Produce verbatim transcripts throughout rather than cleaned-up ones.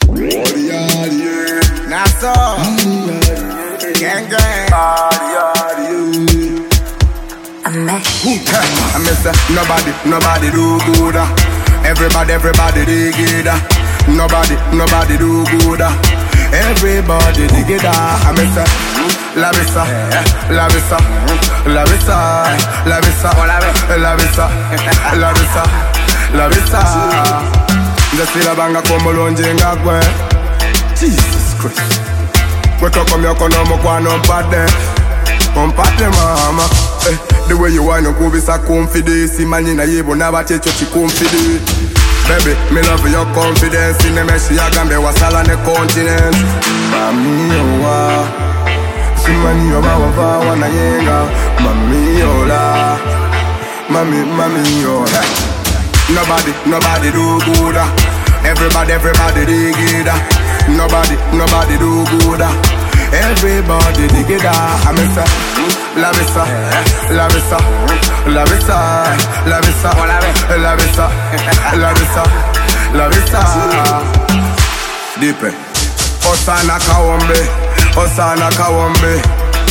Now so, gang gang. A mess. I miss uh, nobody, nobody do good. uh. Everybody, everybody dig it. uh. Nobody, nobody do good. uh. Everybody dig it. uh. I miss uh, La Visa, La Visa, La Visa, La Visa, La Visa, La Visa, La Visa. Ndasira banga komolonje ngakwe. Jesus Christ. Wetoka myoko no mukwano mpade. Mpade mama. Eh, the way you want to go is a confidence. Imagine na yebo na bachecho chi confidence. Baby, me love your confidence. In the meshi agambe wasala ne continent. Mami owa, simani oba wava wana yenga. Mami ola, mami mami ola. Nobody, nobody do good. Everybody, everybody dig it. Nobody, nobody do good. Everybody dig it. I miss her. La Visa, La Visa, La Visa, La Visa, La Visa, La Visa, La Visa. Deepe. Osana Kawambe, Osana Kawambe.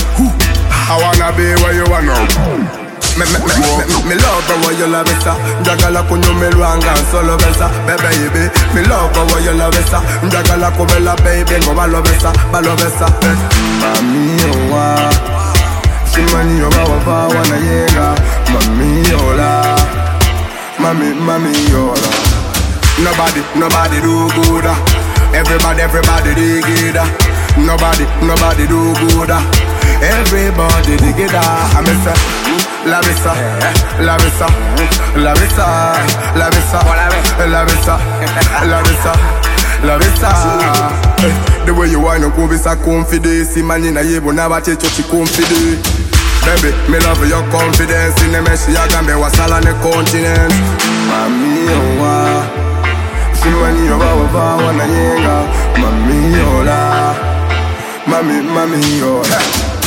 I wanna be where you wanna. Me, me, me, me, me love how you love it, Jagala kunyo me luanga solo besa, baby baby. Me love how you love it, Jagala kubela baby go balo besa, balo besa. Mami owa, simani owa wava wana yenga. Mami ola, mami mami ola. Nobody, nobody do good. Everybody, everybody dig it. Nobody, nobody do good. Everybody dig it. I miss her. La Visa, La Visa, La Visa, La Visa, La Visa, La Visa, La Visa. Eh, the way you want to go is a confidence. Imagine na yebo na bachecho chi confidence. Baby, me love your confidence. In the meshi agambe wasala ne continent. Mami owa, simani owa wava wana yenga. Mami ola, mami mami ola.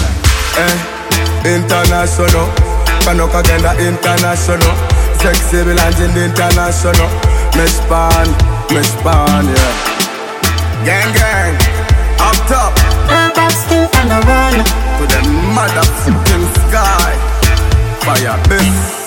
Eh, international. Panoka Genda International, Sexy Bilanjin International, Meshpan, Meshpan, yeah. Gang gang, up top. I'm still on the run. To the motherfucking sky. Fire, this.